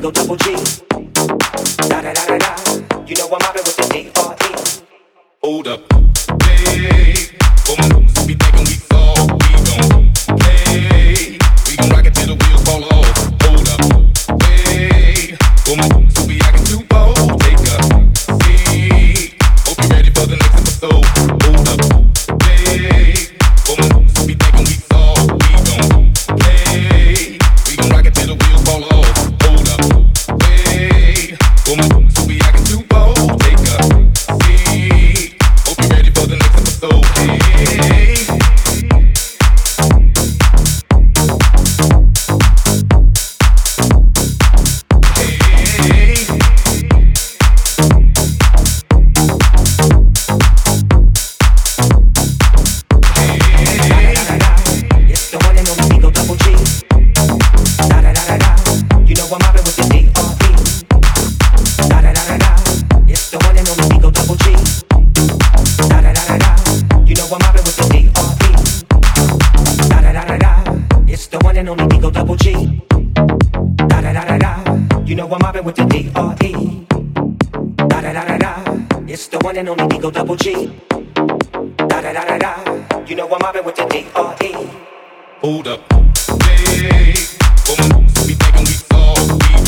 Eagle Double G. Da da da da da. You know I'm mobbing with the D.R.E. Hold up, hey, for my niggas who be thinking we soft, we gon' play. We gon' rock it till the wheels fall off. Hold up, hey, for my niggas who be acting too bold, take a seat. Hope you ready for the next episode. Hold up, hey, for my niggas who be thinking we soft, we gon' play. We gon' rock it till the wheels fall off. Hold up, hey, for my niggas who be acting too bold, take a seat. Hope you're ready for the next episode. Hey. It's the one and only Eagle Double G. Da da da da da. You know I'm mobbing with the D.R.E. Da da da da da. It's the one and only Eagle Double G. Da da da da da. You know I'm mobbing with the D.R.E. Da da da da da. It's the one and only Eagle Double G. Da da da da da. You know I'm mobbing with the D.R.E. Da da da da da. It's the one and only Eagle Double G. Da da da da da. You know I'm mobbing with the D.R.E. Hold up, hey, for my niggas who be thinking we soft, we